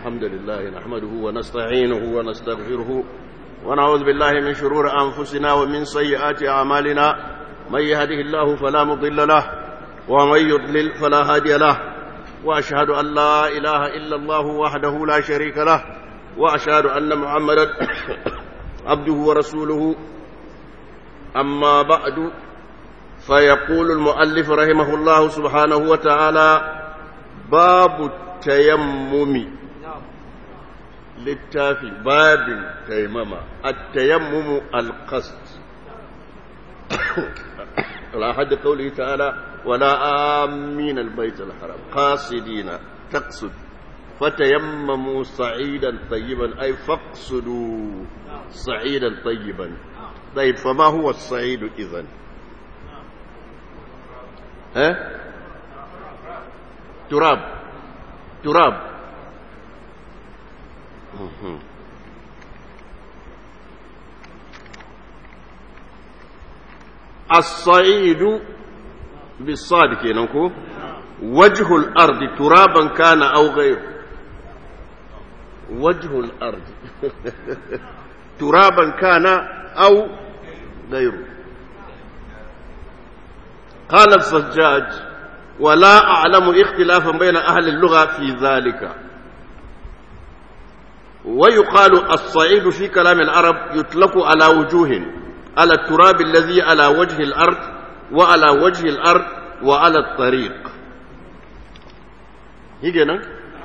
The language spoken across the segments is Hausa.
الحمد لله نحمده ونستعينه ونستغفره ونعوذ بالله من شرور أنفسنا ومن سيئات أعمالنا من يهده الله فلا مضل له ومن يضلل فلا هادي له وأشهد أن لا إله إلا الله وحده لا شريك له وأشهد أن محمدا عبده ورسوله أما بعد فيقول المؤلف رحمه الله سبحانه وتعالى باب التيمم للتافي باب التيمم التيمم القصد على حد قوله تعالى ولا آمين البيت الحرام قاصدين تقصد فتيمموا صعيدا طيبا أي فاقصدوا صعيدا طيبا. طيب فما هو الصعيد إذن؟ تراب الصعيد بالصاد كينكو وجه الأرض ترابا كان أو غيره. وجه الأرض ترابا كان أو غيره. قال الزجاج ولا أعلم اختلافا بين أهل اللغة في ذلك. ويقال الصعيد في كلام العرب يطلق على وجوه على التراب الذي على وجه الأرض وعلى وجه الأرض وعلى الطريق. هيجينا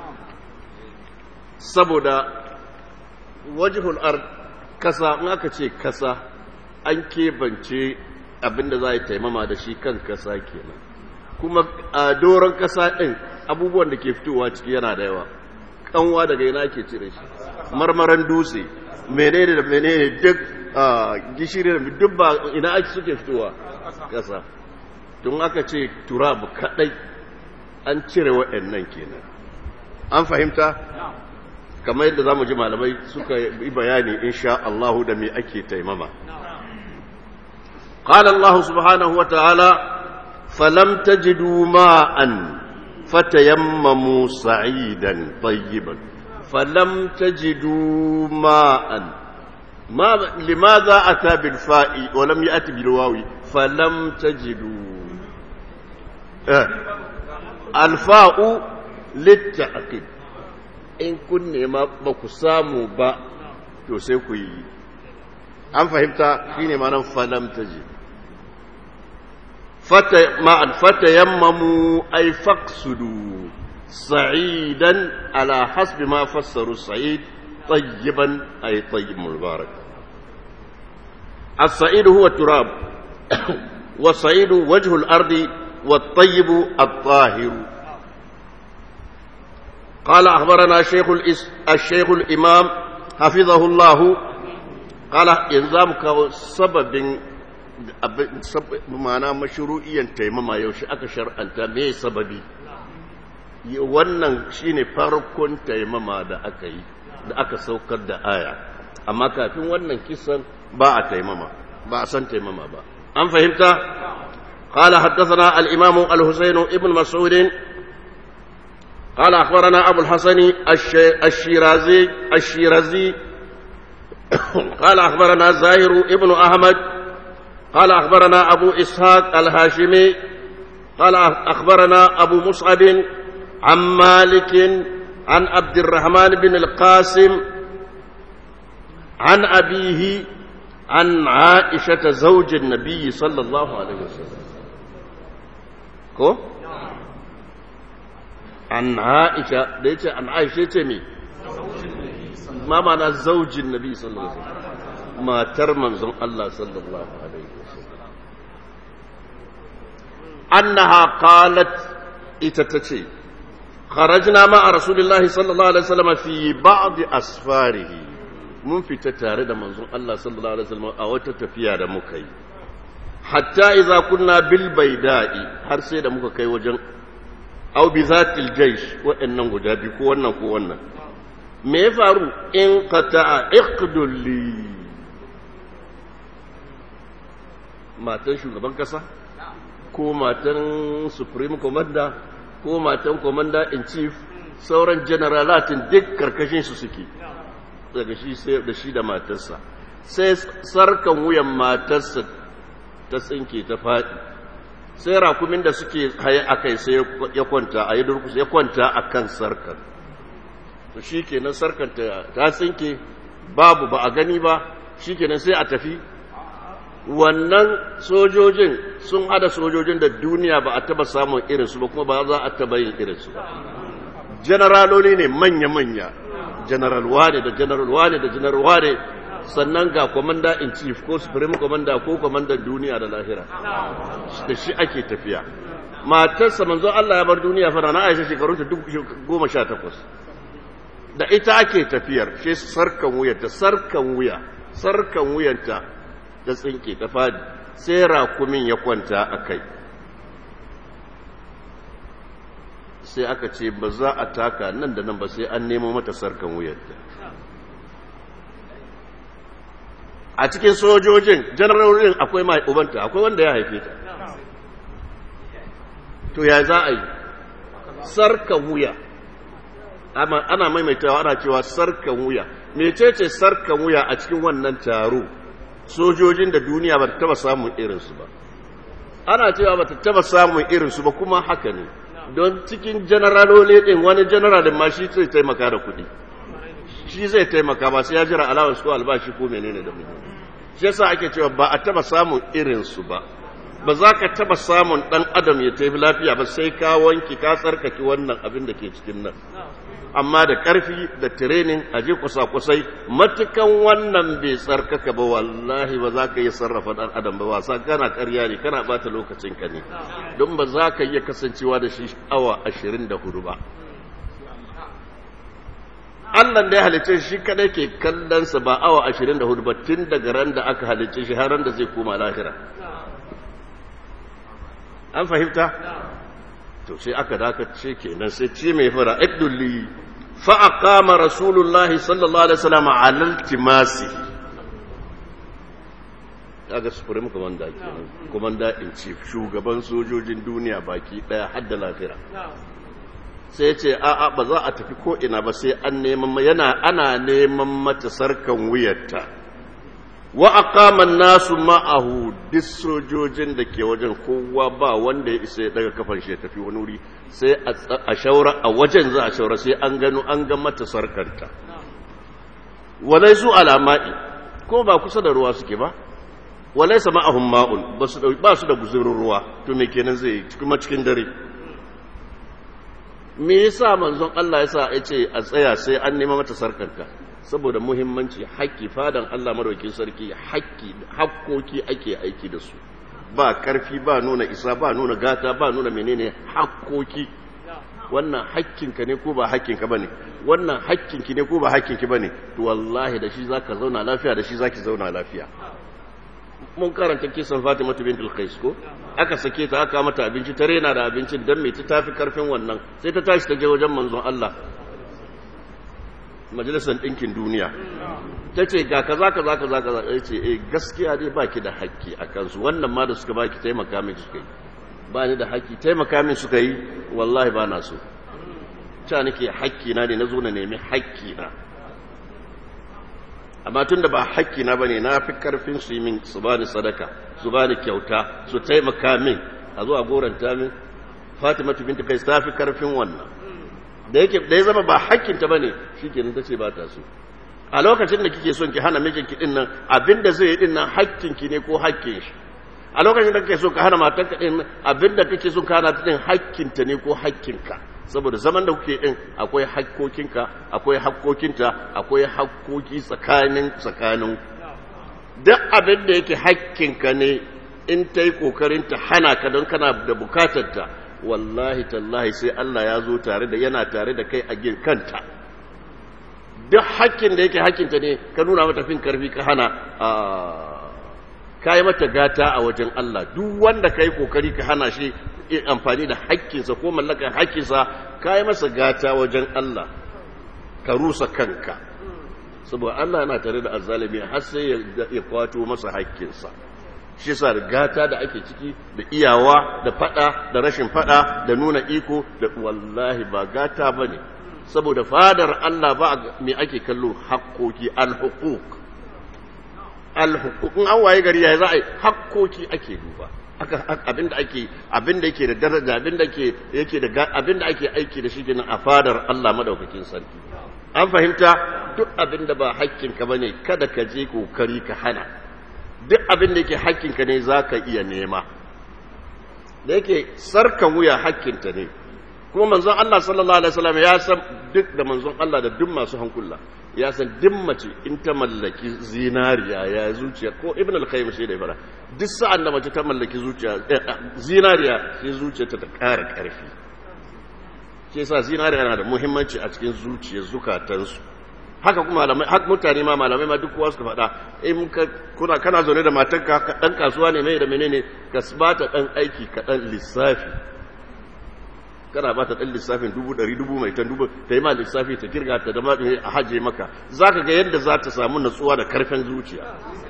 saboda wajhul ard kasa in aka ce kasa an kebance abinda za a yi taimama da shi kan kasa kenan, kuma a doron kasa din abubuwan da ke fitowa ciki yana da yawa. Kanwa daga ina ke cire shi, marmaran dutse, menene da menene duk gishiri da duk ba ina ake suke fitowa kasa. Tun aka ce turabu kadai an cire waɗannan kenan. An fahimta? Kamar yadda zamu ji malamai suka yi bayani insha Allah da me ake taimama. Qala Allah subhanahu wa ta'ala falam tajidu ma'an fatayammamu sa'idan tayyiban. Falam tajidu ma'an ma limadha ata bil fa'i wa lam ya'ti bil wawi falam tajidu al fa'u lit ta'qib. In kun nema ba ku samu ba to sai ku yi. An fahimta shine ma'anar falam taji. Fatayammamu ay faqsudu sa'idan ala hasbi ma fassaru sa'id tayyiban ay tayyib mubarak. As-sa'id huwa turab wa sa'idu wajhu al-ardi wa at-tayyib at-tahir. قال أخبرنا الشيخ الإمام حفظه الله قال ينزامك سبب معنى مشروعيا تيمما يوشي أكشر أنت مي سببي wannan shine farkon taimama da aka yi da aka saukar da aya, amma kafin wannan kisan ba a taimama, ba a san taimama ba. An fahimta? qala haddathana al-imam al-husayn ibn mas'ud قال أخبرنا أبو الحسن الشيرازي قال أخبرنا زاهر ابن أحمد قال أخبرنا أبو إسحاق الهاشمي قال أخبرنا أبو مصعب عن مالك عن عبد الرحمن بن القاسم عن أبيه عن عائشة زوج النبي صلى الله عليه وسلم عن عائشة ليش عن عائشة تمي ما معنى زوج النبي صلى الله عليه وسلم ما ترمن الله صلى الله عليه وسلم أنها قالت إتتشي خرجنا مع رسول الله صلى الله عليه وسلم في بعض أسفاره من في تتارد منظوم الله صلى الله عليه وسلم أو تتفيا دمكي حتى إذا كنا بالبيداء هرسي دمكي وجن أو بذات الجيش وإنه جابي كوانا كوانا ما يفعلوا انقطع اقد لي ما تنشو لبن كسا ko matan supreme commander ko matan commander in chief sauran generalatin duk karkashin su suke daga shi sai da shi da matarsa sai sarkan wuyan matarsa ta tsinke ta faɗi sai rakumin da suke haye akai sai ya kwanta a yi durkusa ya kwanta akan sarkan to shikenan sarkan ta tsinke babu ba a gani ba shikenan sai a tafi wannan sojojin sun hada sojojin da duniya ba a taba samun irinsu ba kuma ba za a taba yin irinsu ba generaloli ne manya-manya general wane da general wane da general wane sannan ga commander in chief ko supreme commander ko commander duniya da lahira da shi ake tafiya matarsa manzo Allah ya bar duniya fara na Aisha shekarunta 18 da ita ake tafiyar shi sarkan wuyanta da tsinke ta fadi sai rakumin ya kwanta a kai sai aka ce ba za a taka nan da nan ba sai an nemo mata sarkan wuyanta a cikin sojojin generalin akwai mai ubanta akwai wanda ya haife ta to ya za a yi sarkan wuya ana maimaitawa ana cewa sarkan wuya mecece sarkan wuya a cikin wannan taro sojojin da duniya ba ta taba samun irinsu ba ana cewa ba ta taba samun irinsu ba kuma haka ne don cikin generalole din wani general ma shi zai taimaka da kuɗi shi zai taimaka ba sai ya jira allowance ko albashi ko menene da menene shi yasa ake cewa ba a taba samun irinsu ba ba za ka taba samun dan adam ya tafi lafiya ba sai ka wanki ka tsarkake wannan abin da ke cikin nan amma da ƙarfi da training a je kusa-kusai matukan wannan bai tsarkaka ba wallahi ba za ka yi sarrafa ɗan adam ba wasa kana ƙarya ne kana bata lokacinka ne don ba za ka iya kasancewa da shi awa 24 ba Allah da ya halicce shi kadai ke kallonsa ba awa 24 ba tun daga ran da aka halicce shi har ran da zai koma lahira an fahimta to sai aka dakace kenan sai ce mai fara idulli fa aqama rasulullahi sallallahu alaihi wasallam ala iltimasi daga supreme commander kenan commander in chief shugaban sojojin duniya baki daya har da lafira sai ce a ba za a tafi ko ina ba sai an neman ana neman mata sarkan wuyarta wa aqama an-nasu ma'ahu duk sojojin da ke wajen kowa ba wanda ya isa ya daga kafan shi ya tafi wani wuri sai a shaura a wajen za a shaura sai an gano an ga mata sarkanta walaisu alama'i ko ba kusa da ruwa suke ba walaisa ma'ahum ma'un ba su da guzurin ruwa to me kenan zai kuma cikin dare me yasa manzon Allah yasa ya ce a tsaya sai an nema mata sarkanta saboda muhimmanci haƙƙi fadan Allah madaukakin sarki hakkoki ake aiki da su ba karfi ba nuna isa ba nuna gata ba nuna menene hakkoki wannan haƙƙinka ne ko ba haƙƙinka bane wannan haƙƙinki ne ko ba haƙƙinki bane to wallahi da shi zaka zauna lafiya da shi zaki zauna lafiya mun karanta kisan Fatima bintul Qais ko aka sake ta aka mata abinci ta rena da abincin dan me ta tafi karfin wannan sai ta tashi ta je wajen manzon Allah majalisar ɗinkin duniya ta ce ga kaza ya ce gaskiya dai baki da haƙƙi a kansu wannan ma da suka baki taimaka min suka yi ba ni da haƙƙi taimaka min suka yi wallahi ba na so ca nake haƙƙi na ne na zo na nemi haƙƙi na amma tun da ba haƙƙi na ba ne na fi ƙarfin su yi min su ba ni sadaka su ba ni kyauta su taimaka min a zo a goranta min Fatima bintu Qais ta fi ƙarfin wannan da ya zama ba hakkinta bane shikenan tace ba ta so a lokacin da kike son ki hana mijinki din nan abinda zai yi din nan hakkinki ne ko hakkin shi a lokacin da kake so ka hana matarka din abinda kake so ka hana ta din hakkinta ne ko hakkinka saboda zaman da kuke din akwai hakkokinka akwai hakkokinta akwai hakkoki tsakanin duk abinda yake hakkinka ne in ta yi kokarin ta hana ka don kana da bukatarta wallahi tallahi sai Allah ya zo yana tare da kai a kanta duk hakkin da yake hakkinta ne ka nuna mata fin karfi ka hana ka yi mata gata a wajen Allah duk wanda ka yi kokari ka hana shi amfani da hakkinsa ko mallakar hakkinsa ka yi masa gata wajen Allah ka rusa kanka saboda Allah yana tare da azzalimi har sai ya kwato masa hakkinsa shi sa da gata da ake ciki da iyawa da fada da rashin fada da nuna iko da wallahi ba gata bane saboda fadar Allah ba me ake kallo haƙƙoƙi al-huquq in an waye gari ya za a yi haƙƙoƙi ake duba abinda yake da daraja abinda ake aiki da shi kenan a fadar Allah madaukakin sarki an fahimta duk abinda ba haƙƙinka bane kada ka je kokari ka hana duk abinda yake haƙƙinka ne zaka iya nema da yake sarka wuya haƙƙinta ne kuma manzon Allah sallallahu alaihi wasallam ya san duk da manzon Allah da duk masu hankula ya san duk mace in ta mallaki zinariya ya zuciya ko ibn al-qayyim shi da ibara duk sa'an da mace ta mallaki zuciya zinariya sai zuciyarta ta ƙara ƙarfi shi yasa zinariya yana da muhimmanci a cikin zuciyar zukatansu haka kuma mutane ma malamai ma duk kowa suka faɗa in kana zaune da matarka dan kasuwa ne mai da menene ka bata dan aiki ka dan lissafi kana ba ta ɗan lissafin 100,000 mai tan dubu ta yi ma lissafi ta kirga ta dama a haje maka za ka ga yadda za ta samu natsuwa da karfin zuciya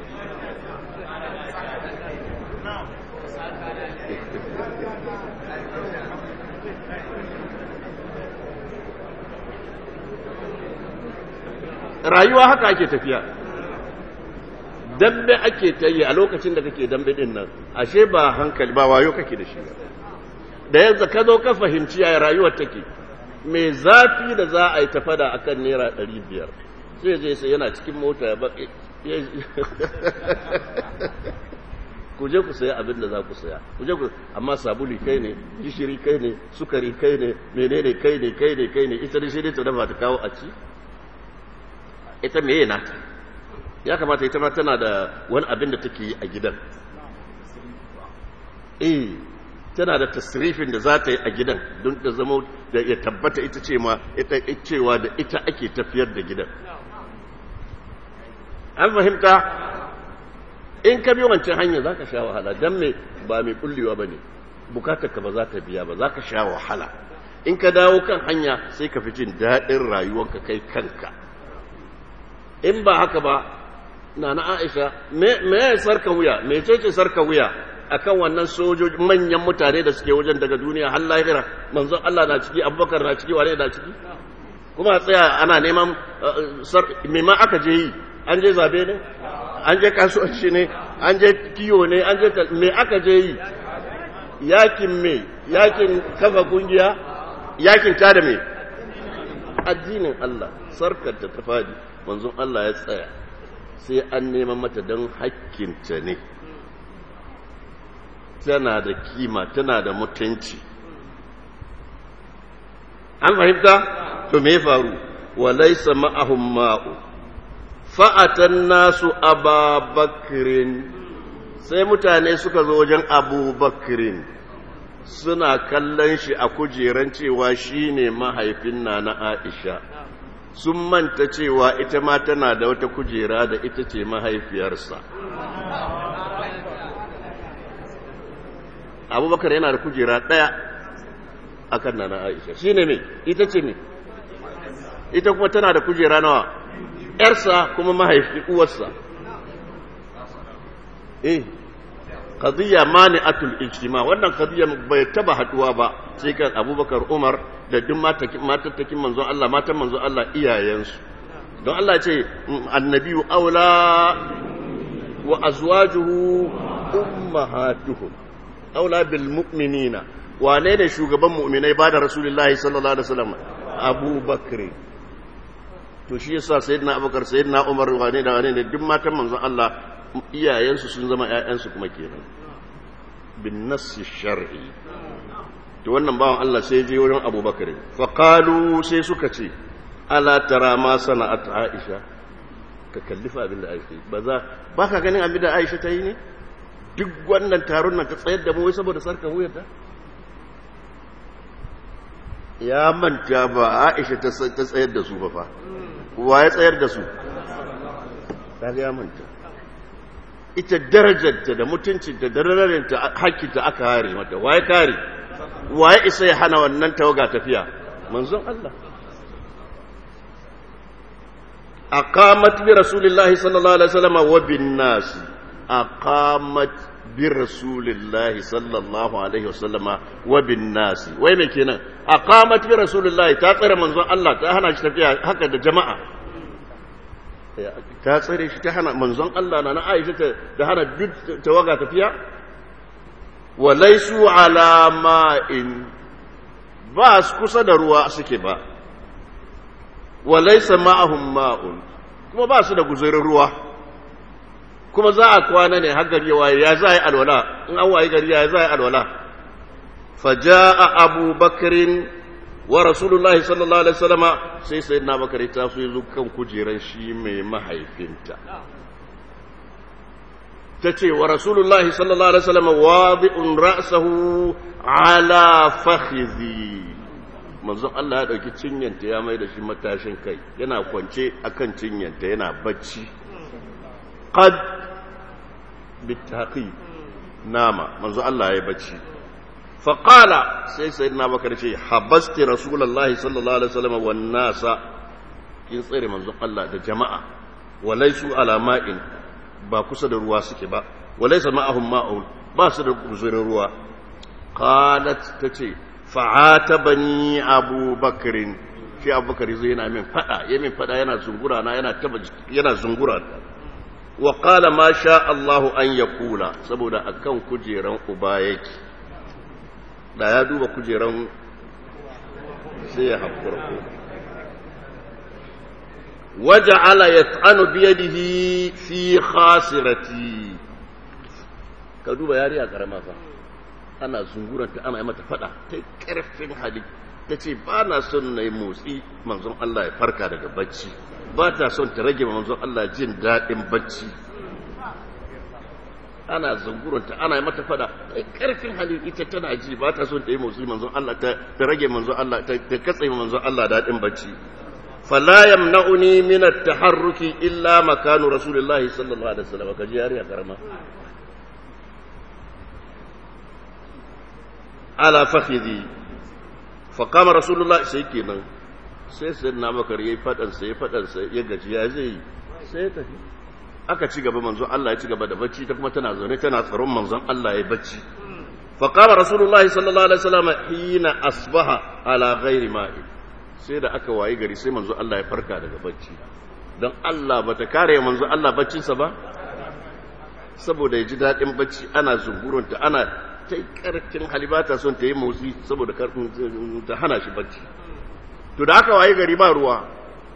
rayuwa haka ake tafiya dambe ake ta yi a lokacin da kake dambe din nan ashe ba hankali ba wayo kake da shi da yanzu ka zo ka fahimci yaya rayuwar take mai zafi da za a yi ta fada a kan naira 500 sai je sai yana cikin mota ya baƙi ku je ku saya abin da za ku saya amma sabuli kai ne gishiri kai ne sukari kai ne menene kai ne ita da shi ne ta dafa ta kawo a ci ita meye nata ya kamata ita ma tana da wani abin da take yi a gidan tana da tasrifin da za ta yi a gidan don ta zama da ya tabbata ita cewa da ita ake tafiyar da gidan an fahimta in ka bi wancan hanyar za ka sha wahala don mai ba mai kullewa ba ne bukatarka ba za ta biya ba za ka sha wahala in ka dawo kan hanya sai ka fi jin daɗin rayuwanka kai kanka in ba haka ba na Aisha me ya sarka wuya me ce sarka wuya akan wannan sojoji manyan mutane da suke wajen daga duniya har lahira manzon Allah na ciki Abubakar na ciki wane na ciki kuma tsaya ana neman me ma aka je yi an je zabe ne an je kasuwanci ne an je kiyo ne an je me aka je yi yakin kafa kungiya yakin tada me addinin Allah sarkar ta fadi manzon Allah ya tsaya sai an neman mata don hakkinta ne tana da kima tana da mutunci an fahimta to me faru walaysa ma'ahum ma'u fa'atan nasu ababakrin sai mutane suka zo wajen abubakrin suna kallon shi a kujeran cewa shine mahaifin na Aisha sun manta cewa ita ma tana da wata kujera da ita ce mahaifiyarsa abubakar yana da kujera ɗaya a kan nana Aisha shi ne mai ita ce ne ita kuma tana da kujera nawa ‘yarsa kuma mahaifi uwarsa qadiyya mani'atul ijtima wannan qadiyya bai taba haduwa ba sai kan Abubakar Umar da duk matattakin manzon Allah matan manzon Allah iyayensu don Allah ce annabiyu aula wa azwajuhu ummahatuhum aula bil mu'minina wane ne shugaban mu'minai ba da rasulullahi sallallahu alaihi wasallam Abubakar to shi yasa sayyidina Abubakar sayyidina Umar wane ne duk matan manzon Allah iyayensu sun zama ƴaƴansu kuma kenan bin nassi shar'i to wannan bawan Allah sai je wurin Abubakar fa qalu sai suka ce ala tara ma sana'at Aisha ka kallifa abin da Aisha ba ka ganin abin da Aisha ta yi ne duk wannan taron nan ka tsayar da mu wai saboda sarkar wuyarta ya manta ba Aisha ta tsayar da su ba fa wa ya tsayar da su ta ya manta ita darajarta da mutuncinta da darajarta hakkinta aka kare mata waye kare waye isa ya hana wannan tawaga tafiya manzon Allah aqamat bi rasulillahi sallallahu alaihi wasallam wa bin nas aqamat bi rasulillahi sallallahu alaihi wasallama wa bin nasi. Wai me kenan? Aqamat bi rasulillahi, ta tsare manzon Allah, ta hana shi tafiya haka da jama'a. Ta tsare shi, ta hana manzon Allah na Aisha ta hana duk tawaga tafiya. Wa laysu ala ma'in, ba su kusa da ruwa suke ba. Wa laysa ma'ahum ma'un, kuma ba su da guzurin ruwa. Kuma za a kwana ne har gari waye, ya za a yi alwala, in an waye gari ya za a yi alwala. Faja'a Abu Bakrin wa Rasulullahi sallallahu alaihi wasallama, sai sayyidina Bakar ta so yazo kan kujeran shi mai mahaifinta. Tace wa Rasulullahi sallallahu alaihi wasallama wadi'un ra'sahu ala fakhidhi. Manzon Allah ya dauki cinyanta ya mai da shi matashin kai, yana kwance akan cinyanta yana bacci. Qad bitaqi nama, manzo Allah ya bacci. Fa qala, sai sayyidina Bakar ce habasti rasulullahi sallallahu alaihi wasallam wan nasa, kin tsare manzo Allah da jama'a. Walaisu ala ma'in, ba kusa da ruwa suke ba. Walaysa ma'ahum ma'un, ba su da guzurin ruwa. Qalat, tace fa'atabani Abu Bakrin, shi Abu Bakar zai yana min fada, yana zungura na, yana zungura ta. Wa qala ma sha Allahu an yaqula, saboda akan kujeran uba yake, da ya duba kujeran sai ya hakura ko. Waja'ala yat'anu bi yadihi fi khasirati, ka duba yariya karama fa, ana zunguranta, ana yi mata fada, ta karfin hali, tace ba na son nayi motsi manzon Allah ya farka daga bacci, ba ta son ta rage manzon Allah jin daɗin bacci. Ana zungurunta, ana yi mata fada, ƙarfin hali ita tana ji, ba ta son ta yi motsi manzon Allah, ta rage manzon Allah, ta katse manzon Allah daɗin bacci. Fala yamna'uni min at-taharruki illa makanu Rasulillahi sallallahu alaihi wasallam. Kaji yariya karama. Ala fakhidhi. Fa qama Rasulullah, sai kenan. Sai sayyidina Bakar yayi fadansa ya gaji, ya zai sai ya tafi. Aka ci gaba, manzon Allah ya ci gaba da bacci, ta kuma tana zaune tana tsaron manzon Allah ya bacci. Fa qama Rasulullahi sallallahu alaihi wasallam hina asbaha ala ghairi ma'i, sai da aka wayi gari sai manzon Allah ya farka daga bacci. Dan Allah bata kare manzon Allah baccinsa ba, saboda ya ji dadin bacci, ana zungurunta, ana ta karfin halibata son ta yi motsi saboda karfin ta hana shi bacci. To da aka waye gari ba ruwa,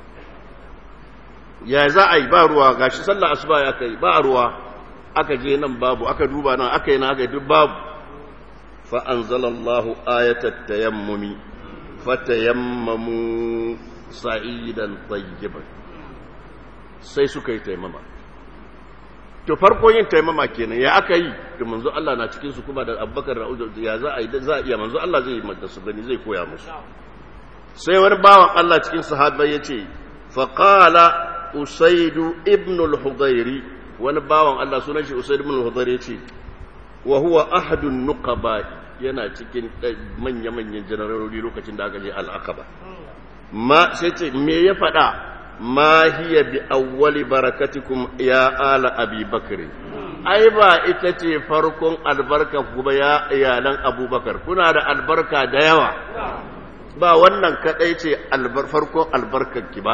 ya za a yi ba ruwa, gashi sallah asuba ya kai ba ruwa, aka je nan babu, aka duba nan, aka yi na aka yi duk babu. Fa anzalallahu ayatat tayammumi fatayammamu sa'idan tayyiban, sai suka yi taimama. To farko yin taimama kenan, ya aka yi? To manzo Allah na cikin su kuma da Abubakar da Umar, ya za a yi? Za a iya, manzo Allah zai yi mata su gani, zai koya musu. Sai wani bawan Allah cikin sahabbai ya ce, faqala Usaidu ibn al-Hudayri, wani bawan Allah sunan shi Usaid ibn al-Hudayri, ya ce wa huwa ahadun nuqaba, yana cikin manya-manyan janarori lokacin da aka je al-Aqaba. Ma sai ce me ya faɗa? Ma hiya bi awwali barakatikum ya ala Abi Bakr, ai ba ita ce farkon albarka ku ba ya iyalan Abubakar, kuna da albarka da yawa, ba wannan kadai ce farkon albarkar ki ba.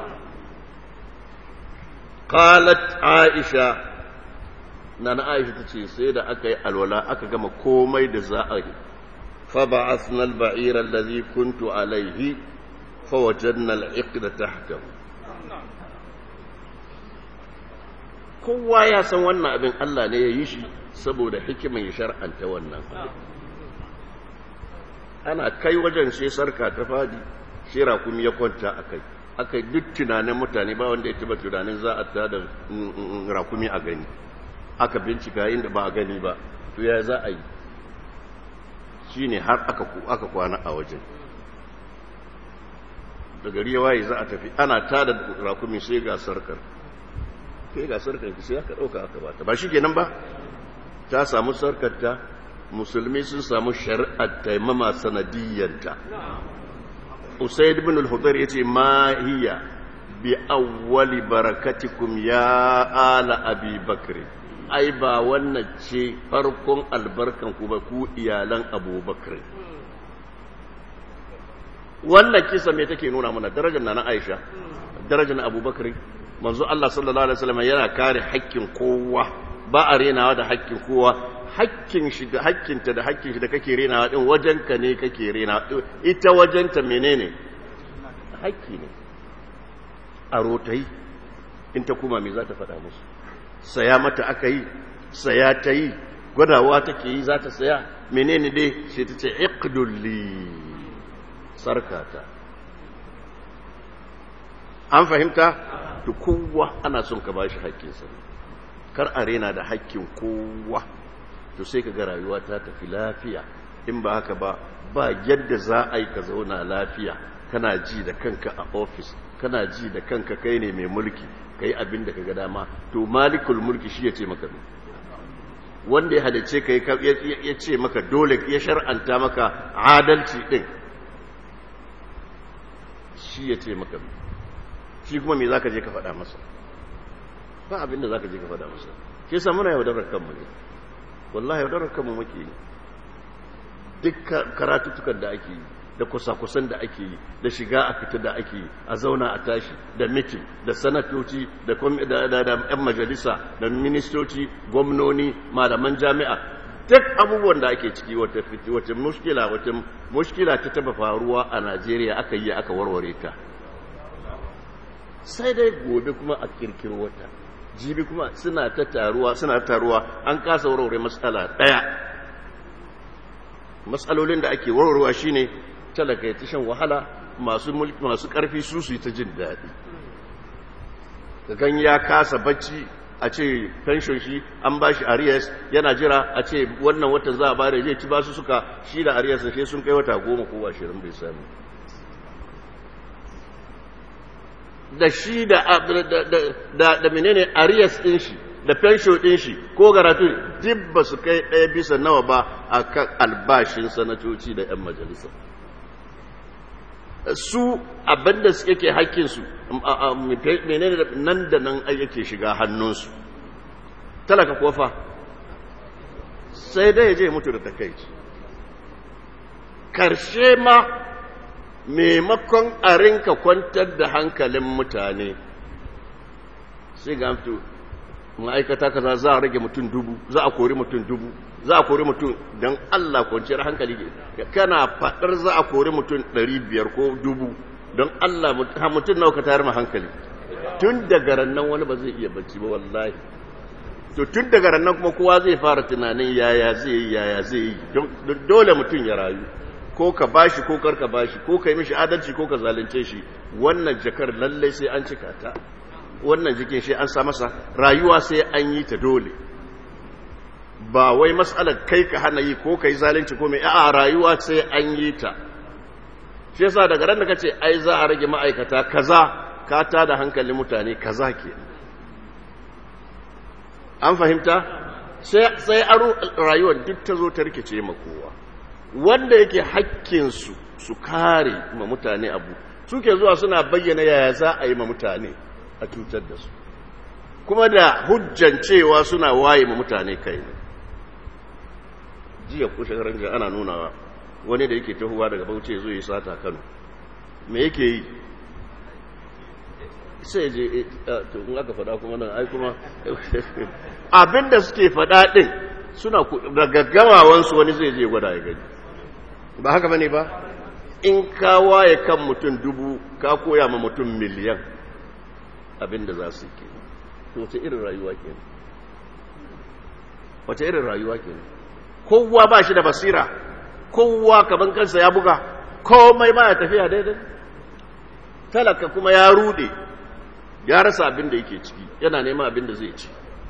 Qalat Aisha, nana Aisha tace sai da aka yi alwala aka gama komai da za a yi, fa ba'athna al-ba'ira alladhi kuntu alayhi fa wajadna al-iqda tahtahu. Kowa ya san wannan abin Allah ne ya yi shi saboda hikimin ya shar'anta wannan. Ana kai wajen sai sarka ta fadi, sai rakumi ya kwanta akai. Aka duk tunanin mutane ba wanda ya taba tunanin za a tada rakumi a gani. Aka bincika inda ba a gani ba, to ya za a yi? Shine har aka kwana a wajen. Da gari ya waye za a tafi, ana tada rakumi sai ga sarkar. Kai ga sarkar ki sai aka dauka aka bata. Ba shi kenan ba? Ta samu sarkarta, musulmi sun samu shari'ar taimama sanadiyyanta. Usaid ibn al-Hudayr yace ma hiya bi awwali barakatikum ya ala Abi Bakr, ai ba wannan ce farkon albarkan ku ba ku iyalan Abubakar. Wannan kisa me take nuna mana? Darajar na Aisha, darajar Abubakar. Manzo Allah sallallahu alaihi wasallam yana kare haƙƙin kowa, ba a renawa da haƙƙin kowa. Haƙƙin shi da haƙƙinta da haƙƙin shi da kake renawa din wajenka ne kake renawa, ita wajenta menene? Haƙƙi ne. A rotai in ta kuma me za ta faɗa musu? Saya mata aka yi, saya ta yi, gwadawa take yi za ta saya, menene dai? Sai ta ce iqdulli, sarkata. An fahimta? To kowa ana son ka bashi haƙƙinsa, kar a rena da haƙƙin kowa, to sai ka ga rayuwa ta tafi lafiya. In ba haka ba, ba yadda za a yi ka zauna lafiya, kana ji da kanka a ofis, kana ji da kanka kai ne mai mulki, ka yi abin da ka ga dama, to malikul mulki shi ya ce maka wanda ya halice ka ya ce maka dole, ya shar'anta maka adalci ɗin, shi ya ce maka shi kuma me za ka je ka faɗa masa? Ba abin da za ka je ka faɗa masa. Ke sa muna yaudarar kanmu ne, wallahi yaudarar kanmu muke yi. Duk karatuttukan da ake yi, da kusa-kusan da ake yi, da shiga a fita da ake yi, a zauna a tashi, da mitin, da sanatoci, da 'yan majalisa, da ministoci, gwamnoni, malaman jami'a, duk abubuwan da ake ciki wata mushkila ta taba faruwa a Najeriya aka yi aka warware ta. Sai dai gobe kuma a kirkiro wata, jibi kuma suna taruwa an kasa warware matsala ɗaya. Matsalolin da ake warwarewa shine talaka ya shan wahala, masu mulki masu karfi su yi ta jin daɗi. Kagan ya kasa bacci, a ce pension shi an bashi arias, yana jira a ce wannan watan za a bare zai ci basu suka, shi da arias sai sun kai wata 10 ko 20 bai samu. Da shi da menene arias din shi da pension din shi ko garatu duk ba su kai 1/4 ba a kan albashin sanatoci da 'yan majalisa. Su abinda su yake hakkinsu menene nan da nan yake shiga hannunsu. Talaka kofa sai dai ya je mutu da takaici. Karshe ma maimakon a rinka kwantar da hankalin mutane, sai ga mutu ma'aikata kaza za a rage mutum 1000, za a kori mutum 1000, za a kori mutum, don Allah kwanciyar hankali kana fadar za a kori mutum 500 ko 1000, don Allah mutum nawa ka tayar ma hankali. Tun daga rannan wani ba zai iya bacci ba wallahi. To tun daga rannan kuma kowa zai fara tunanin yaya zai yi, dole mutum ya rayu, ko ka bashi ko karka bashi, ko ka yi mishi adalci ko ka zalunce shi. Wannan jakar lallai sai an cika ta, wannan jikin shi an sa masa, rayuwa sai an yi ta dole. Ba wai matsalar kai ka hana yi ko ka yi zalunci ko mai, a rayuwa sai an yi ta. Shi yasa daga ran da kace ai za a rage ma'aikata kaza, ka ta da hankalin mutane kaza ke. An fahimta? Sai aro rayuwar duk ta zo ta rikice ma kowa. Wanda yake hakkinsu su kare ma mutane abu, suke zuwa suna bayyana yaya za a yi ma mutane a cutar da su, kuma da hujjan cewa suna waye ma mutane kai ne. Jiya kushe ranja ana nunawa wani da yake tahowa daga Bauchi zo ya sata Kano, me yake yi? Sai je to in aka faɗa kuma nan ai kuma abinda suke faɗa din suna da gaggamawansu, wani zai je gwada ya gani. Ba haka bane ba? In ka waye kan mutum 1000 ka koya ma mutum miliyan abinda za su ke. To wace irin rayuwa ke? Wace irin rayuwa ke? Kowa ba shi da basira, kowa kaman kansa ya buga, komai ba ya tafiya daidai. Talaka kuma ya rude, ya rasa abin da yake ciki, yana neman abin da zai ci.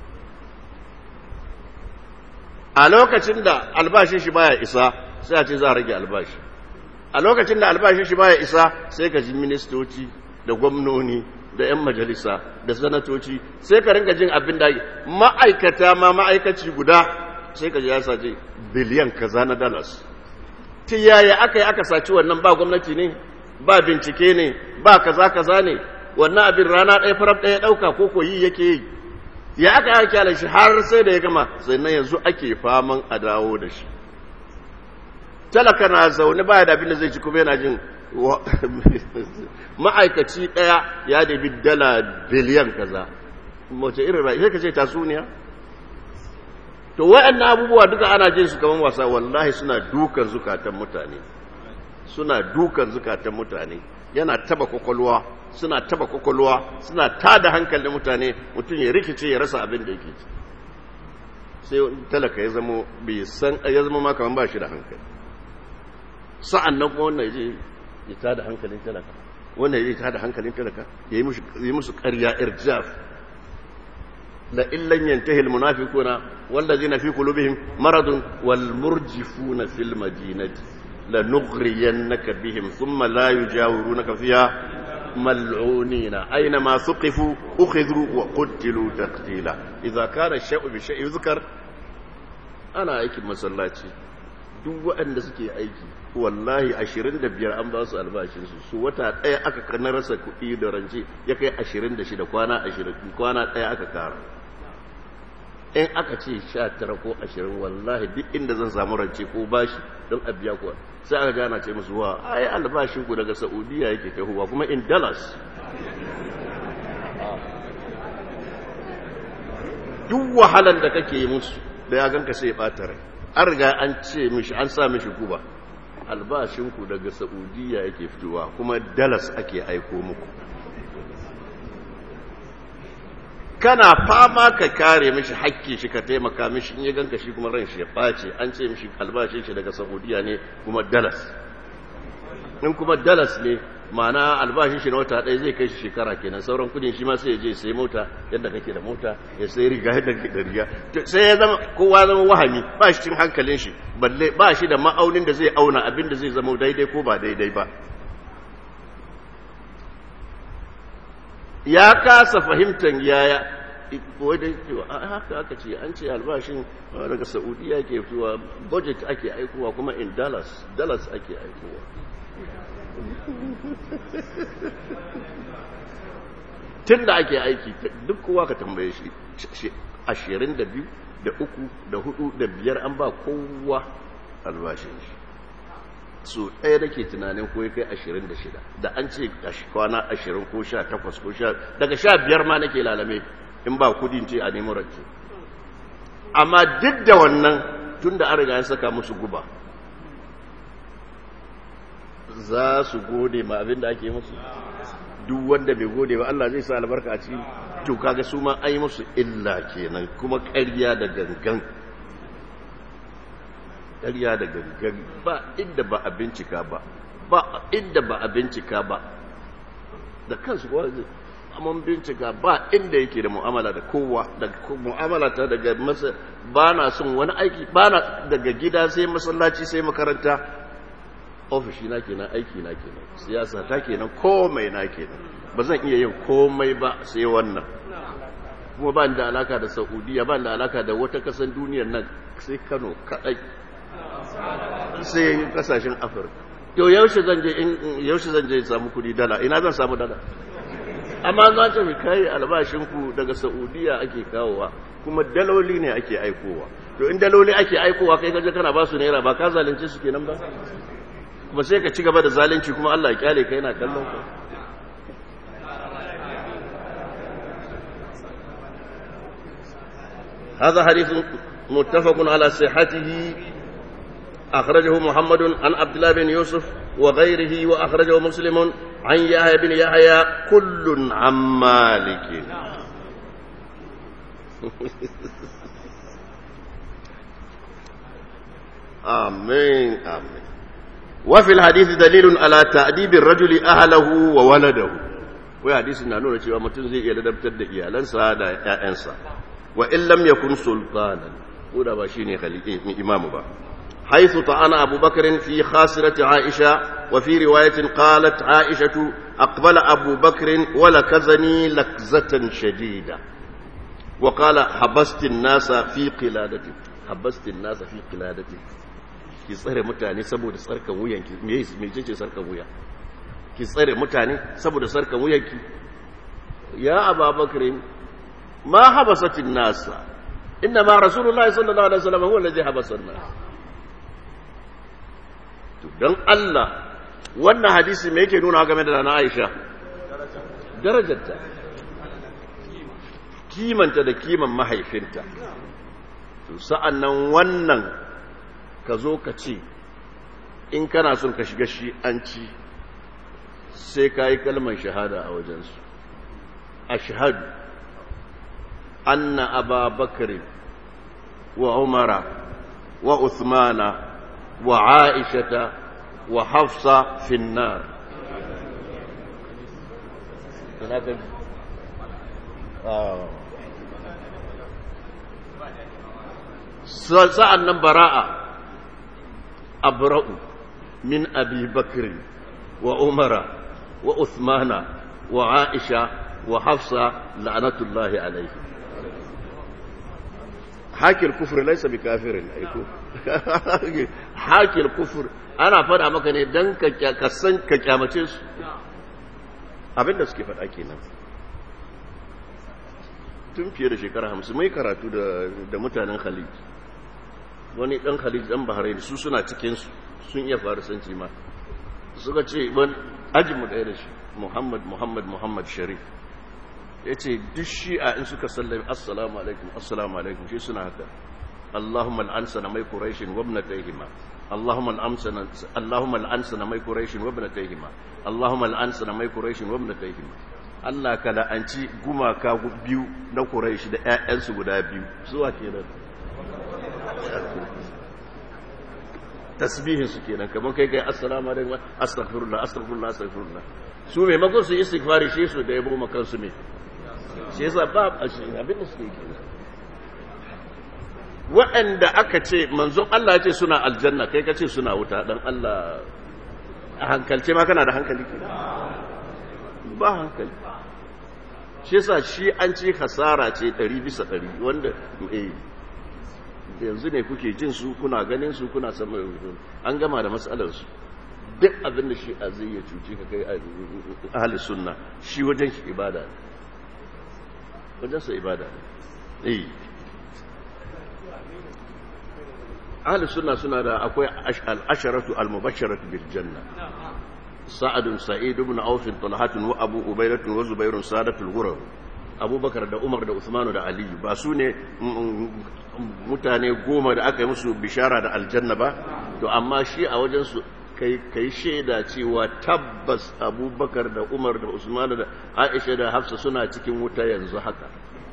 A lokacin da albashin shi baya isa, sai a ce za a rage albashi. A lokacin da albashin shi baya isa, sai ka ji ministoci da gwamnoni da 'yan majalisa da sanatoci, sai ka ringa jin abin da ma'aikata ma ma'aikaci guda, sai ka ji ya sace biliyan kaza na dollars. Ta yaya aka yi aka saci wannan? Ba gwamnati ne, ba bincike ne, ba kaza ne, wannan abin rana ɗaya farab ɗaya ɗauka ko koyi yake yi. ya aka kyale shi har sai da ya gama sannan yanzu ake faman a dawo da shi. Talaka na zaune baya da abin da zai ci kuma yana jin ma'aikaci ɗaya ya dabi dala biliyan kaza, wace irin rai sai ka ce tasuniya. To waɗannan abubuwa duka ana jin su kaman wasa, wallahi suna dukan zukatan mutane, suna dukan zukatan mutane, yana taba kwakwalwa, suna taba kwakwalwa, suna tada hankalin mutane, mutum ya rikice ya rasa abin da yake ci. Sai talaka ya zama bai san, ya zama ma kaman ba shi da hankali. Sa'an nan kuma wannan ya tada hankalin talaka, wannan ya tada hankalin talaka, ya yi musu ƙarya irjaf. La illan yantahi almunafiquna wallazina fi qulubihim maradun wal murjifuna fil madinati lanughriyannaka bihim thumma la yujawirunaka fiha mal'unina aynama thuqifu ukhidhu wa qutilu taqtila. Idza kana shay'u bi shay'in yuzkar, ana aikin masallaci, duk waɗanda suke aiki wallahi 25 an ba su albashinsu, su wata ɗaya aka kana rasa kuɗi da rance ya kai 26, kwana 20, kwana ɗaya aka kara. In aka ce 19 ko 20 wallahi duk inda zan samu rance ko bashi don a biya kuwa sai aka gana ce musu wa ai albashinku daga Saudiya yake tahowa kuma in dollars. Duk wahalan da kake yi musu da ya ganka sai ya ɓata rai. An riga an ce mishi, an sa mishi guba, albashinku daga Saudiya yake fitowa kuma dalas ake aiko muku. Kana fama ka kare mishi hakki shi, ka taimaka mishi, in ya ganka shi kuma ran shi ya ɓace, an ce mishi albashin shi daga Saudiya ne kuma dalas. In kuma dalas ne, ma'ana albashin shi na wata ɗaya zai kai shi shekara kenan, sauran kudin shi ma sai ya je sai mota yadda kake da mota, ya sai riga yadda kake da riga. Sai ya zama kowa zama wahami, ba shi cin hankalin shi, balle ba shi da ma'aunin da zai auna abin da zai zama daidai ko ba daidai ba. Ya kasa fahimtar yaya wadda cewa haka aka ce an ce albashin daga Saudiya ke fitowa, budget ake aikowa kuma in dollars ake aikowa. Tun da ake aiki duk kowa ka tambaye shi 22 da 3 da 4 da 5 an ba kowa albashin shi. So ɗaya da ke tunanin ko ya kai 26 da an ce kwana 20 ko 18 ko 10 daga 15 ma nake lalame in ba kudin ce a nemi rance. Amma duk da wannan tun da an riga ya saka musu guba, za su gode ma abin da ake musu. Duk wanda bai gode ba Allah zai sa albarka a cikin. To kaga su ma ai musu illa kenan, kuma ƙarya da gangan. Ƙarya da gangan ba inda ba a bincika ba, ba inda ba a bincika ba. Da kansu kowa zai amma bincika ba inda yake da mu'amala da kowa, da mu'amala ta daga masa, ba na son wani aiki, ba na daga gida sai masallaci sai makaranta. Ofishi na kenan, aiki na kenan, siyasa ta kenan, komai na kenan. Ba zan iya yin komai ba sai wannan. Kuma ba da alaka da Saudiya, ba da alaka da wata kasan duniyar nan sai Kano kadai, sai kasashen Afirka. To yaushe zan je samu kudi dala, ina zan samu dala? Amma za ta fi kai albashinku daga Saudiya ake kawowa, kuma daloli ne ake aikowa. To in daloli ake aikowa kai kaje kana ba su naira, ba ka zalunce su kenan ba? Kuma sai ka ci gaba da zalunci kuma Allah ya kyale kai na kallon ka. هذا حديث متفق على صحته أخرجه محمد عن عبد الله بن يوسف وغيره وأخرجه مسلم عن يحيى بن يحيى كل عن مالك. آمين آمين. وفي الحديث دليل على تأديب الرجل أهله وولده. وحديث نانو cewa mutum zai iya ladabtar da iyalansa da ƴaƴansa. Wa in lam yakun sultanan, ko da ba shine khalifa imamu ba. حيث طعن أبو بكر في خاصرة عائشة، وفي رواية قالت عائشة أقبل أبو بكر ولكزني لكزة شديدة، وقال حبست الناس في قلادتي، حبست الناس في قلادتي. ki tsare mutane saboda sarkan wuyanki. Me ce sarkan wuya? Ki tsare mutane saboda sarkan wuyanki. Ya Abu Bakr, ma habasatin nasa inna ma rasulullahi sallallahu alaihi wasallam huwa alladhi habasa an-nas. to dan Allah wannan hadisi me yake nuna game da Nana Aisha? Darajarta, kimanta da kiman mahaifinta. to sa'annan wannan ka zo ka ce in kana son ka shiga shi an ci sai ka yi kalmar shahada a wajensu. ashhadu anna aba bakr wa umara wa uthmana wa aishata wa hafsa fi an-nar. sa'an nan bara'a abra'u min abi bakr wa umara wa uthmana wa aisha wa hafsa la'natullahi alayhi. hakil kufr laysa bikafirin aiko hakil kufr ana fada maka ne dan ka san ka kyamace su, abinda suke fada kenan. tun fiye da shekara 50 mai karatu da mutanen Khalid, wani dan Khalid dan Bahrain, su suna cikin su sun iya farisanci ma, suka ce ban ajinmu ɗaya da shi Muhammad Sharif ya ce duk shi'a in suka sallami assalamu alaikum shi suna haka Allahumma al'ansana mai Quraishin wa ibnatayhima Allahumma al'ansana mai Quraishin wa ibnatayhima Allahumma al'ansana mai Quraishin wa ibnatayhima. Allah ka la'anci gumaka biyu na Quraish da ƴaƴansu guda biyu, zuwa kenan tasbihin su kenan, kamar kai assalamu alaikum astaghfirullah su mai makon su istighfari shi su da yabo makan su ne shi yasa ba abin da suke kenan. waɗanda aka ce manzon Allah ya ce suna aljanna, kai ka ce suna wuta, dan Allah a hankalce ma kana da hankali kenan? ba hankali. shi yasa shi an ce hasara ce 100% wanda yanzu ne kuke jin su, kuna ganin su, kuna sama, an gama da matsalar su. duk abin da shi a zai ya cuce ka kai ahli sunna, shi wajen shi ibada ne, wajen sa ibada ne. ahli sunna suna da akwai al-asharatu al-mubashsharatu bil janna. sa'ad sa'id ibn auf talhat wa abu ubaydah wa zubair sadatul ghurab. abubakar da umar da usmanu da ali ba su ne mutane 10 da aka yi musu bishara da aljanna ba? to amma shi a wajen su kai shaida cewa tabbas abubakar da umar da usmanu da aisha da hafsa suna cikin wuta yanzu haka.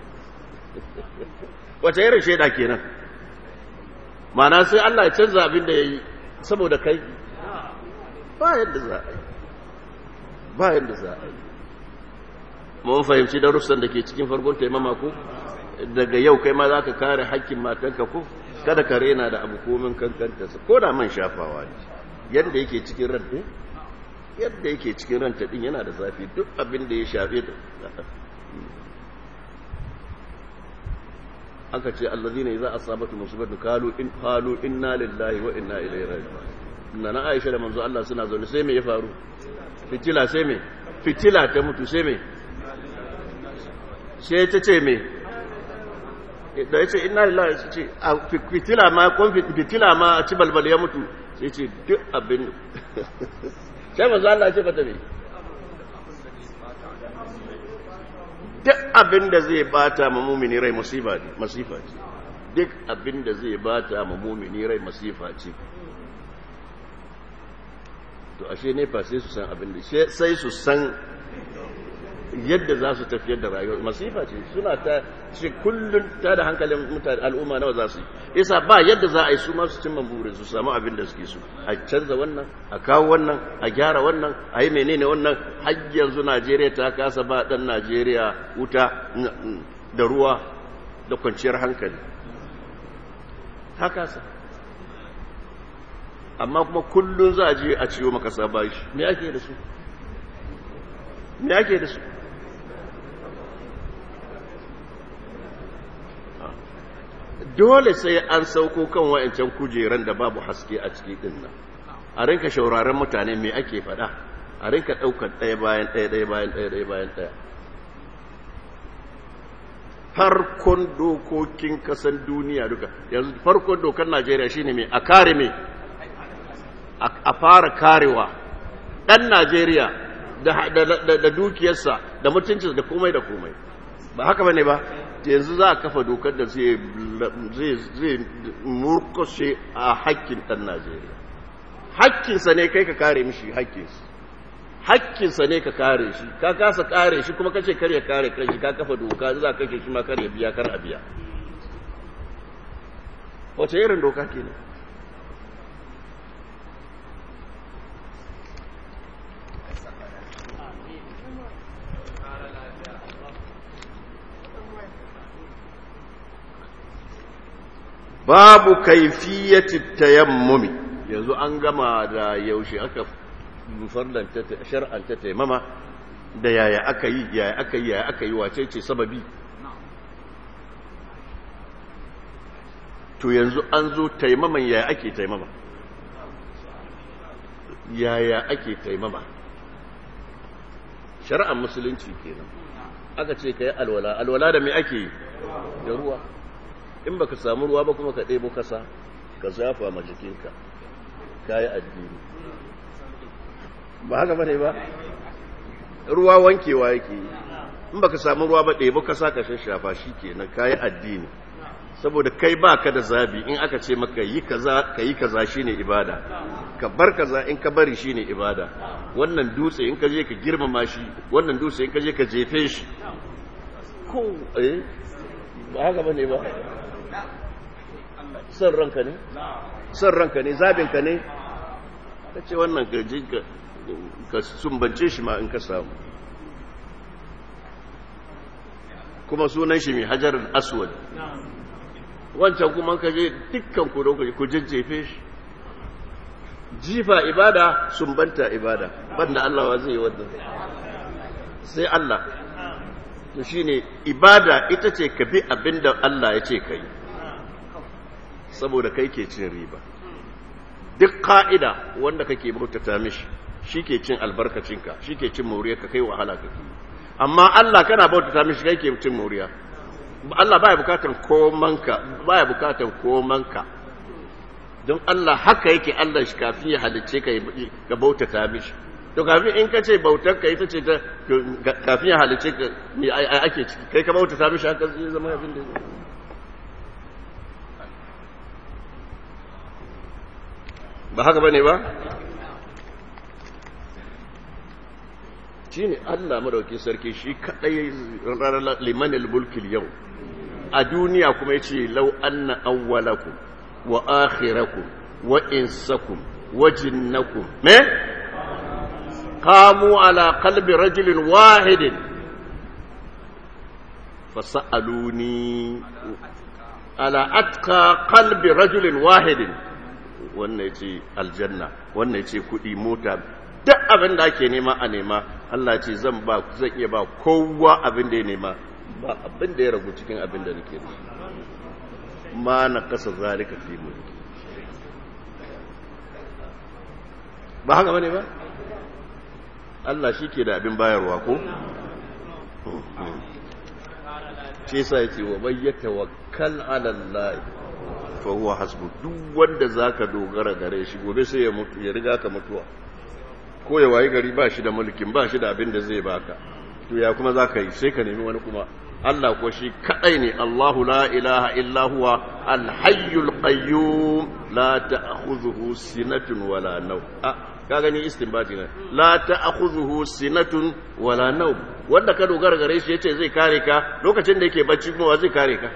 wace irin shaida kenan? ma'ana sai Allah ya canza abin da yayi saboda kai? ba yadda za a yi. mun fahimci darussan da ke cikin farkon taimama ko? daga yau kai ma za ka kare haƙƙin matanka ko? kada ka rena da abu komin kankanta ko da man shafawa ne, yadda yake cikin ranta din yana da zafi. duk abin da ya shafe ta aka ce allazina idza asabatu musibatu qalu inna lillahi wa inna ilaihi raji'un. na Aisha da manzo Allah suna zaune, sai me ya faru? fitila ta mutu, sai me? sai ta ce me? da ya ce inna lillahi, sai ce fitila ma a ci balbal ya mutu, sai ce duk abin sai manzo Allah ya ce fata me? duk abin da zai bata ma mumini rai masifa ce. duk abin da zai bata ma mumini rai masifa ce. to ashe ne fa sai su san abin da sai su san yadda za su tafiyar da rayuwa. masifa ce, suna ta ce kullun ta da hankalin mutane, al'umma nawa za su yi. isa ba yadda za a yi su masu cimma burin su samu abin da suke so, a canza wannan, a kawo wannan, a gyara wannan, a yi menene wannan. har yanzu Najeriya ta kasa ba dan Najeriya wuta da ruwa da kwanciyar hankali, ta kasa. amma kuma kullun za a je a ciwo maka sabashi. me ake da su? dole sai an sauko kan wa'ancan kujeran da babu haske a ciki din nan, a rinka shauraren mutane me ake faɗa, a rinka ɗaukar ɗaya bayan ɗaya. farkon dokokin kasan duniya duka yanzu farkon dokar Najeriya shine mai a kare mai a fara karewa dan Najeriya da dukiyarsa da mutuncinsa da komai da komai ba haka bane ba yanzu za a kafa dokar da zai murkushe a hakkin dan Najeriya hakkinsa ne kai ka kare mishi hakkinsa ne ka kare shi ka kasa kare shi kuma kace kar ya kare kai ka kafa doka za ka kashe shi ma kar ya biya kar a biya wace irin doka kenan babu kaifiyati tayammumi yanzu an gama da yaushe aka farlanta shar'anta tayammama da yaya aka yi wace ce sababi to yanzu an zo tayammaman yaya ake tayammama shari'ar musulunci kenan aka ce kai alwala da me ake da ruwa in baka samu ruwa ba kuma ka ɗebo kasa ka zafa ma jikinka kayi addini ba haka bane ba ruwa wankewa yake in baka samu ruwa ba ɗebo kasa ka shashafa shikenan kayi addini saboda kai baka da zabi in aka ce maka yi kaza shine ibada ka bar kaza in ka bari shine ibada wannan dutse in ka je ka girmama shi wannan dutse in ka je ka jefe shi ko ba haka bane ba son ranka ne zabinka ne ka ce wannan ka sumbance shi ma in ka samu kuma sunan shi mai hajar aswad wancan kuma ka je dukkan ku jajjefe shi jifa ibada sumbanta ibada banda Allah wa zai yi wannan sai Allah to shine ibada ita ce ka bi abinda Allah ya ce kai saboda kai ke cin riba duk ka'ida wanda kake bautata mishi shike cin albarkacinka shike cin moriyarka kai wahala kake amma Allah kana bautata mishi kai ke cin moriya Allah baya bukatan komanka don Allah haka yake Allah shi kafin ya halice ka bautata mishi to kafin in ka ce bautar ka ita ce ta kafin ya halice ka me ake ciki kai ka bautata mishi haka zai zama abin da ba haka bane ba shine Allah madauki sarki shi kadai liman al-mulk al-yawm a duniya kuma yace law anna awwalakum wa akhirakum wa insakum wa jinnakum qamu ala qalbi rajulin wahidin fasaluni ala atqa qalbi rajulin wahidin wannan yace aljanna wannan yace kudi mota duk abin da ake nema a nema Allah ce zan iya ba kowa abin da ya nema ba abin da ya ragu cikin abin da nake da ma na kasa zalika fi mulki ba haka bane ba Allah shike da abin bayarwa ko ce sai yace wa may yatawakkal ala Allah fa huwa hasbu duk wanda zaka dogara gare shi gobe sai ya mutu ya riga ka mutuwa ko ya wayi gari ba shi da mulkin ba shi da abin da zai baka to ya kuma za ka yi sai ka nemi wani kuma Allah ko shi kadai ne Allahu la ilaha illa huwa al-hayyul qayyum la ta'khudhuhu sinatun wala nawm ka gani istinbati ne la ta'khudhuhu sinatun wala nawm wanda ka dogara gare shi yace zai kare ka lokacin da yake bacci kuma zai kare ka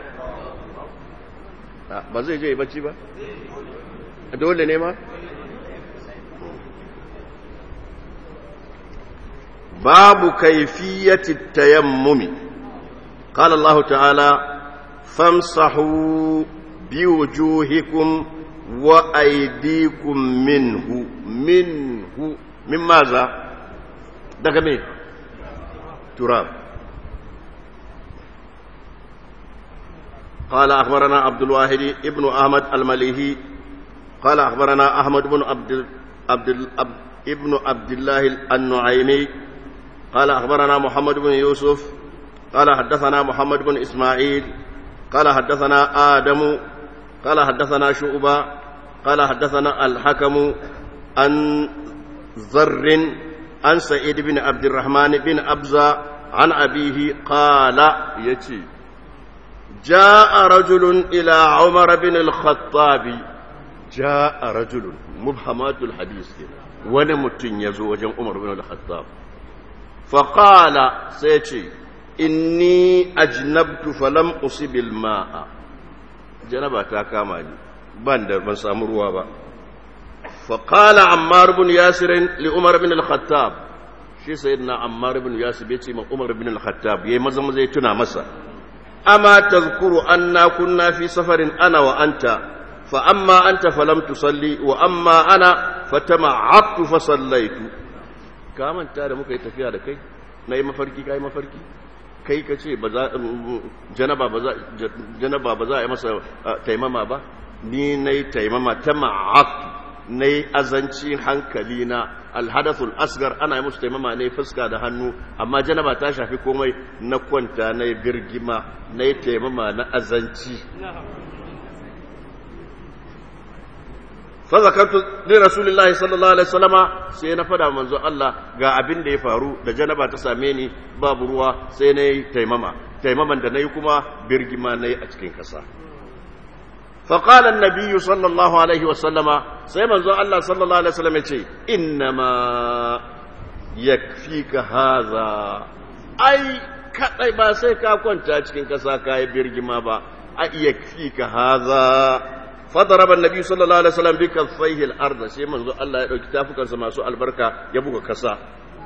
ba zai je bacci ba dole ne ma باب كيفية التيمم قال الله تعالى فامسحوا بوجوهكم وأيديكم منه من ماذا دقمي تراب قال أخبرنا عبد الواحد ابن أحمد المليهي قال أخبرنا أحمد بن ابن عبد الله النعيمي قال أخبرنا محمد بن يوسف قال حدثنا محمد بن إسماعيل قال حدثنا آدم قال حدثنا شعبة قال حدثنا الحكم عن زر عن سعيد بن عبد الرحمن بن أبزة عن أبيه قال يتي جاء رجل إلى عمر بن الخطاب جاء رجل مبهمات الحديث ونمتن يزوج عمر بن الخطاب فقال سيتي إني أجنبت فلم أصب الماء جنبا تاكاماني بند من سامروا با فقال عمار بن ياسر لعمر بن الخطاب شي سيدنا عمار بن ياسر يتي من عمر بن الخطاب يي مزا مزا يتنا مسا أما تذكر أننا كنا في سفر أنا وأنت فأما أنت فلم تصلي وأما أنا فتمعقت فصليت كامن تare muka yi tafiya da kai nayi mafarki kai mafarki kai kace janaba ba za a yi masa taimama ba ni nayi taimama tama'aqtu nayi azanci hankali na alhadathul asgar ana yi musu taimama ne fuska da hannu amma janaba ta shafi komai na kwanta nayi birgima nayi taimama na azanci fa zakartu li rasulillahi sallallahu alaihi wasallama sai na fada manzo Allah ga abin da ya faru da janaba ta same ni babu ruwa sai nayi taimaman da nayi kuma birgima nayi a cikin kasa fa qala an-nabiy sallallahu alaihi wasallama sai manzo Allah sallallahu alaihi wasallam yace innama yakfika hadha ai kadai ba sai ka kwanta cikin kasa kai birgima ba ai yakfika hadha فضرب النبي صلى الله عليه وسلم بكفيه الارض sai manzo Allah ya dauki tafukansa masu albarka ya buga kasa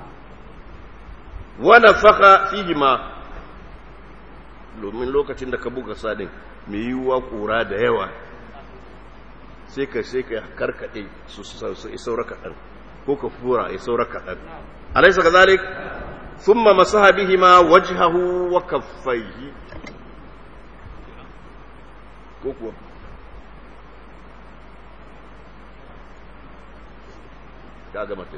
wa nafakha fihima domin lokacin da ka buga kasa din mai yiwuwa kura da yawa sai ka karkade su saura kadan ko ka fura ya saura kadan alaysa kadhalik thumma masaha bihima wajhahu wa kaffayhi ko kuwa kaga mace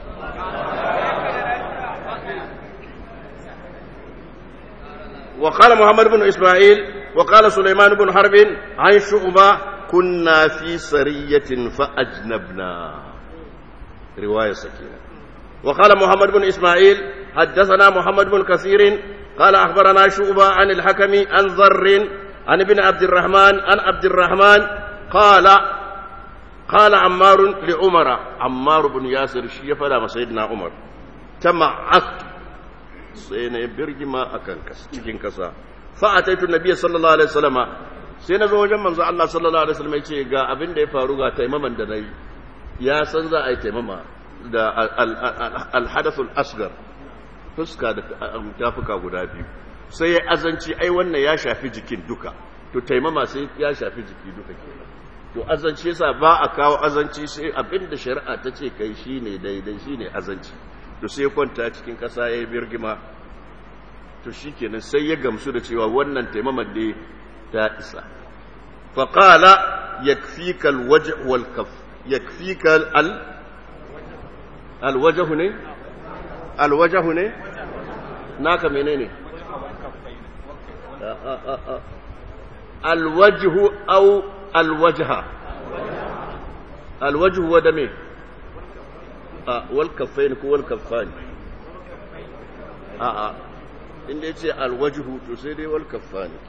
وقال محمد بن إسماعيل وقال سليمان بن حرب عن شعبة كنا في سرية فأجنبنا رواية سكينة وقال محمد بن إسماعيل حدثنا محمد بن كثير قال أخبرنا شعبة عن الحكم عن ذر عن ابن عبد الرحمن قال عمار لعمر عمار بن ياسر شي فلا سيدنا عمر تمعقت سينا برجما akan cikin kasa fa ataitu nabiy sallallahu alaihi wasallama sai nazo wajen manzo Allah sallallahu alaihi wasallam yace ga abin da ya faru ga taimaman da nayi ya san za a yi taimama da al-hadathul asghar fuska da tafuka guda biyu sai ya azanci ai wannan ya shafi jikin duka to taimama sai ya shafi jiki duka kenan to azanci yasa ba a kawo azanci sai abinda shari'a ta ce kai shine daidai shine azanci to sai kwanta cikin kasa yayi birgima to shikenan sai ya gamsu da cewa wannan taimamar da ta isa fa qala yakfika alwajh wal kaf yakfika alwajh ne alwajh ne naka menene alwajh au الوجه هو دمي والكفين كو والكفان inda yace alwajhu to sai dai wal kaffani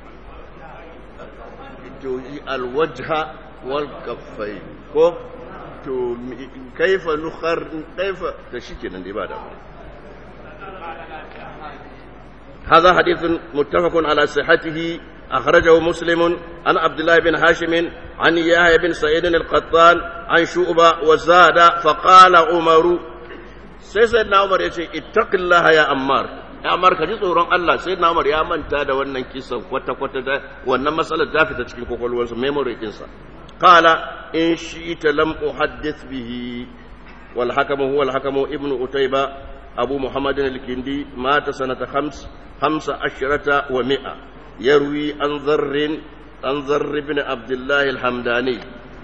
to alwajha wal kaffain ko to kaifa nukhar kaifa da shikenan da ibada هذا حديث متفق على صحته أخرجه مسلم عن عبد الله بن هاشم عن يحيى بن سعيد القطان عن شعبة وزاد فقال عمر سيدنا عمر يقول اتق الله يا عمار يا عمار كجي tsoron Allah sayyidina Umar ya manta da wannan kisan kwata da wannan matsalar ta fita cikin kokolwarsa memory ɗinsa qala in shi'ta lam uhaddith bihi wal hakamu huwa al hakamu ibnu utayba abu muhammad al-kindi mata sanata 15 wa 100 يروي عن ذر بن عبد الله الحمداني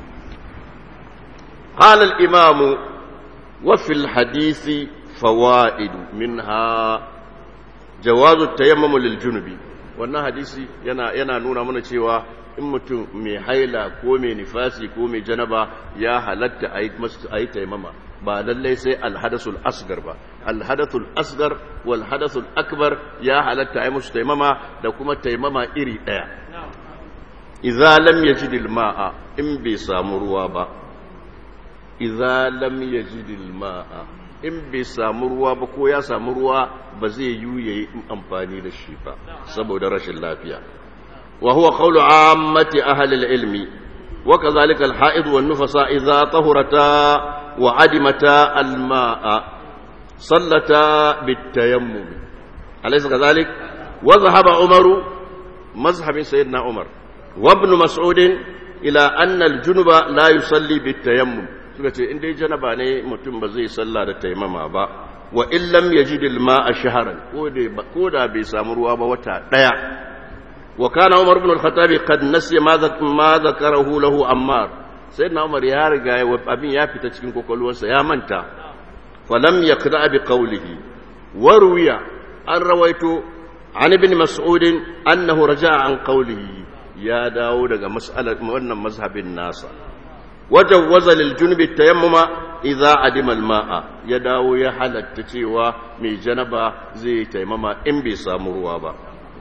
قال الإمام وفي الحديث فوائد منها jawazu tayammum lil junubi. Wannan hadisi yana nuna mana cewa in mutum mai haila ko mai nifasi ko mai janaba ya halatta a yi taimama, ba lallai sai alhadasul asgar ba. Alhadasul asgar wal hadasul akbar ya halatta a yi musu taimama da kuma taimama iri ɗaya. Idza lam yajidil ma'a, in bai samu ruwa ba. Idza lam yajidil ma'a, in bai samu ruwa ba ko ya samu ruwa ba zai yi amfani da shi ba saboda rashin lafiya. وهو قول عامة أهل العلم وكذلك الحائض والنفساء إذا طهرتا وعدمتا الماء صلتا بالتيمم أليس كذلك؟ وذهب عمر مذهب سيدنا عمر وابن مسعود إلى أن الجنب لا يصلي بالتيمم. إن دي جنبا ne mutum ba zai salla da taimama ba wa illam yajid al-ma'a shahran ko da bai samu ruwa ba wata daya. وكان عمر بن الخطاب قد نسي ما ذكره له عمار. سيدنا عمر يا رجا abin ya fita cikin kokolwarsa ya manta. فلم يقرأ بقوله. وروي an rawaito عن ابن مسعود أنه رجع عن قوله ya dawo daga mas'alar wannan mazhabin nasa. وجوز للجنب التيمم إذا عدم الماء ya dawo ya halatta cewa mai janaba zai taimama in bai samu ruwa ba.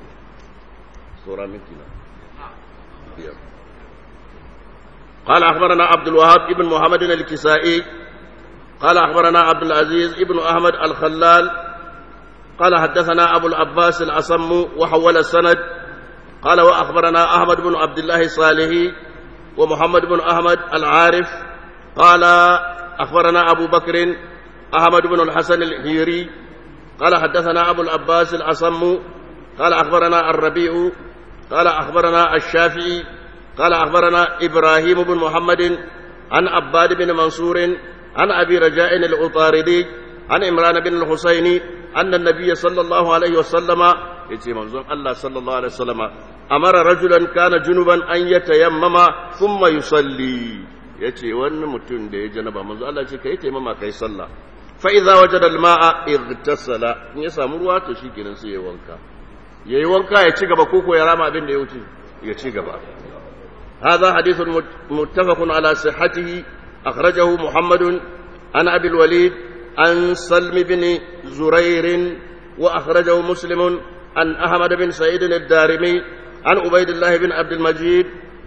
قال أخبرنا عبد الوهاب ابن محمد الكسائي قال أخبرنا عبد العزيز ابن أحمد الخلال قال حدثنا أبو العباس الأصم وحول السند قال وأخبرنا أحمد بن عبد الله الصالحي ومحمد بن أحمد العارف قال أخبرنا أبو بكر أحمد بن الحسن الحيري قال حدثنا أبو العباس الأصم قال أخبرنا الربيع قال أخبرنا الشافعي قال أخبرنا إبراهيم بن محمد عن عباد بن منصور عن أبي رجاء العطاردي عن عمران بن الحسين أن النبي صلى الله عليه وسلم يتي منظوم الله صلى الله عليه وسلم أمر رجلا كان جنبا أن يتيمم ثم يصلي يتي وأن متن دي جنبا منظوم الله يتي كي يتيمم كي صلى فإذا وجد الماء اغتسل يسامروا تشيكي نسيه وانكا yayi wanka ya ci gaba koko ya rama abin da ya wuce ya ci gaba. هذا حديث متفق على صحته أخرجه محمد عن أبي الوليد عن سلم بن زرير وأخرجه مسلم عن أحمد بن سعيد الدارمي عن عبيد الله بن عبد المجيد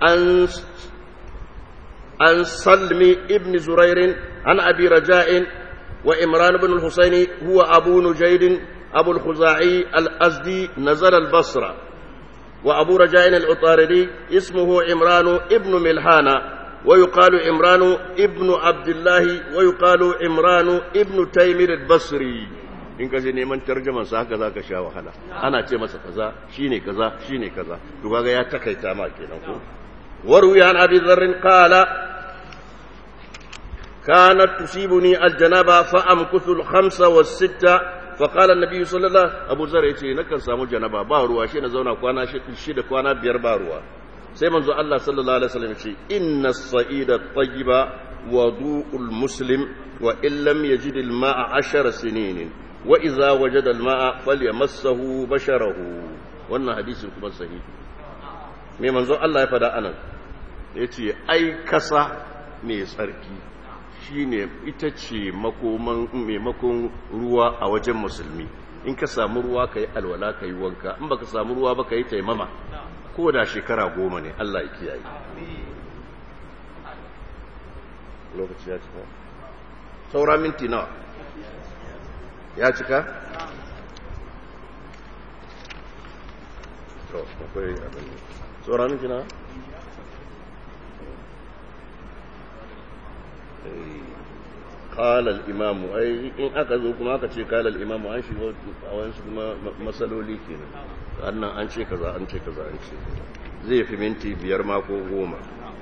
عن سلم بن زرير عن أبي رجاء وإمران بن الحسين هو أبو نجيد أبو الخزاعي الأزدي نزل البصرة وأبو رجاء العطاردي اسمه عمران ابن ملحان ويقال عمران ابن عبد الله ويقال عمران ابن تيمير البصري. in ka je neman tarjaman sa haka zaka sha wahala ana ce masa kaza shine kaza shine kaza to kaga ya takaita ma kenan ko. waru ya an abi dharr qala kanat tusibuni aljanaba fa amkuthu alkhamsa was-sitta فقال النبي صلى الله عليه وسلم أبو ذر يتي نكن سامو جنبا با ruwa shi na zauna kwana 6 kwana 5 ba ruwa sai manzo Allah sallallahu alaihi wasallam yace inna as-sa'ida at-tayyiba wudu'ul muslim wa in lam yajid al-ma'a 10 sinin wa idha wajada al-ma'a falyamassahu basharahu. wannan hadisin kuma sahihi. me manzo Allah ya fada anan yace ai kasa mai tsarki shine ita ce maimakon ruwa a wajen musulmi. in ka samu ruwa ka yi alwala ka yi wanka, in baka samu ruwa ba ka yi taimama ko da shekara 10 ne. Allah ya kiyaye. lokaci ya cika saura minti nawa ya cika to akwai abin saura minti nawa قال الإمام أي إن أكذو كما كتشي قال الإمام أنشي وأنشي مسألولي كنا أن أنشي كذا أنشي كذا أنشي زي في منتي بيرماكو غوما.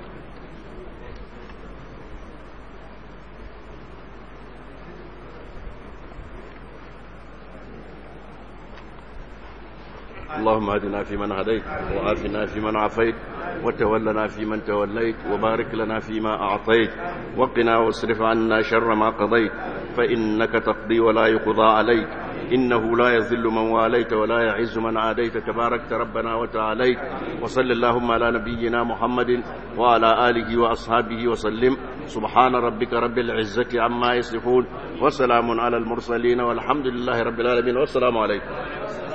اللهم اهدنا فيمن هديت وعافنا فيمن عافيت وتولنا فيمن توليت وبارك لنا فيما أعطيت وقنا واصرف عنا شر ما قضيت فإنك تقضي ولا يقضى عليك إنه لا يذل من واليت ولا يعز من عاديت تباركت ربنا وتعاليت وصل اللهم على نبينا محمد وعلى آله وأصحابه وسلم سبحان ربك رب العزة عما يصفون وسلام على المرسلين والحمد لله رب العالمين والسلام عليكم